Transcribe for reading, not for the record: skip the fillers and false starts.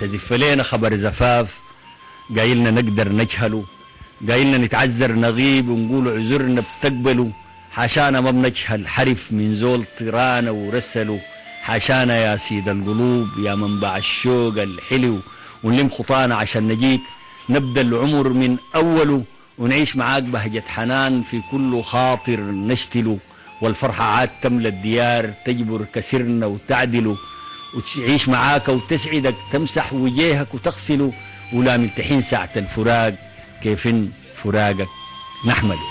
تزف لنا خبر زفاف، قايلنا نقدر نجهله، قايلنا نتعذر نغيب ونقول عذرنا بتقبلوا، حاشانا ما بنجهل حرف من زول طيرانا ورسلوا، حاشانا يا سيد القلوب يا منبع الشوق الحلو، ونلم خطانا عشان نجيك نبدأ العمر من أوله، ونعيش معاك بهجة حنان في كل خاطر نشتله، والفرحة عاد تملى الديار تجبر كسرنا وتعدله، وتعيش معاك وتسعدك تمسح وجيهك وتغسله، ولا ملتحين ساعة الفراق كيف فراقك نحمله.